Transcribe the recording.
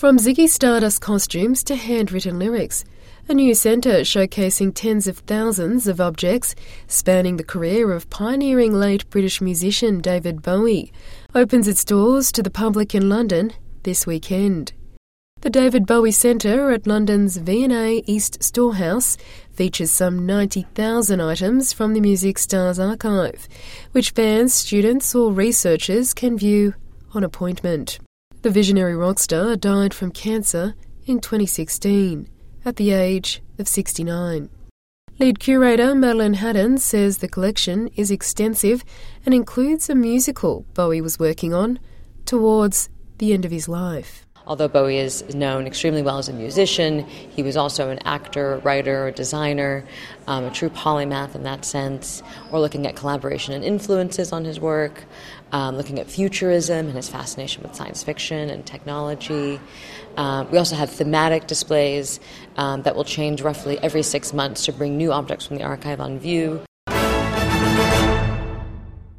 From Ziggy Stardust costumes to handwritten lyrics, a new centre showcasing tens of thousands of objects spanning the career of pioneering late British musician David Bowie opens its doors to the public in London this weekend. The David Bowie Centre at London's V&A East Storehouse features some 90,000 items from the music star's archive, which fans, students or researchers can view on appointment. The visionary rock star died from cancer in 2016 at the age of 69. Lead curator Madeline Haddon says the collection is extensive and includes a musical Bowie was working on towards the end of his life. Although Bowie is known extremely well as a musician, he was also an actor, writer, designer, a true polymath in that sense. We're looking at collaboration and influences on his work, looking at futurism and his fascination with science fiction and technology. We also have thematic displays that will change roughly every 6 months to bring new objects from the archive on view.